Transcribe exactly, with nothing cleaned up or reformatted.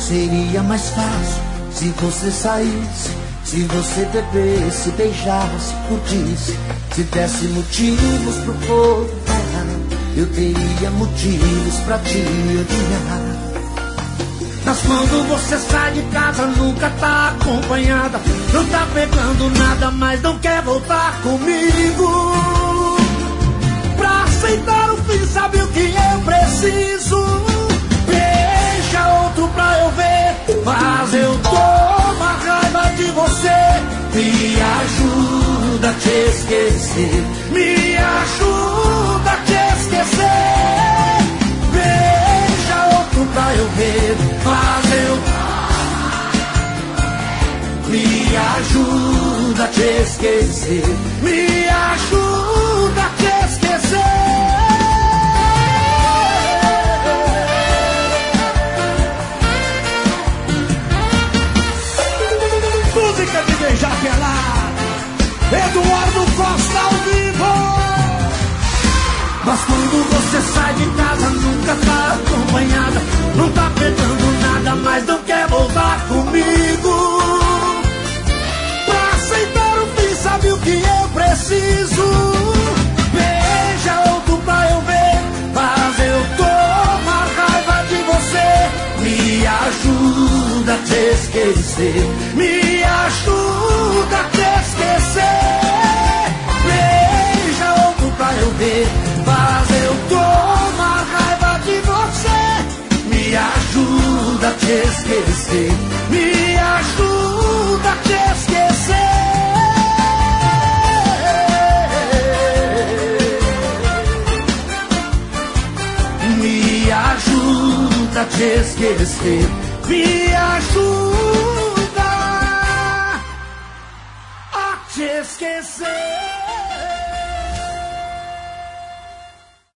Seria mais fácil se você saísse, se você bebesse, beijasse, curtisse, se desse motivos pro povo falar, eu teria motivos pra te odiar. Mas quando você sai de casa nunca tá acompanhada, não tá pegando nada, mas não quer voltar comigo. Pra aceitar o fim, sabe o que eu preciso? Beija outro pra eu ver, mas eu tô uma raiva de você. Me ajuda a te esquecer, me ajuda a te esquecer. Beija outro pra eu ver, mas eu... Me ajuda a te esquecer, me ajuda a te esquecer. Música de beijar pelado, Eduardo Costa ao vivo. Mas quando você sai de casa nunca tá acompanhada, não tá pegando nada, mas não quer voltar comigo. Pra aceitar o fim, sabe o que eu preciso? Beija outro pra eu ver, mas eu tô uma raiva de você. Me ajuda a te esquecer, me ajuda a te esquecer. Beija outro pra eu ver, mas eu tô uma raiva de você. Me ajuda a te esquecer, me ajuda a te esquecer. Me ajuda a te esquecer, me ajuda a te esquecer.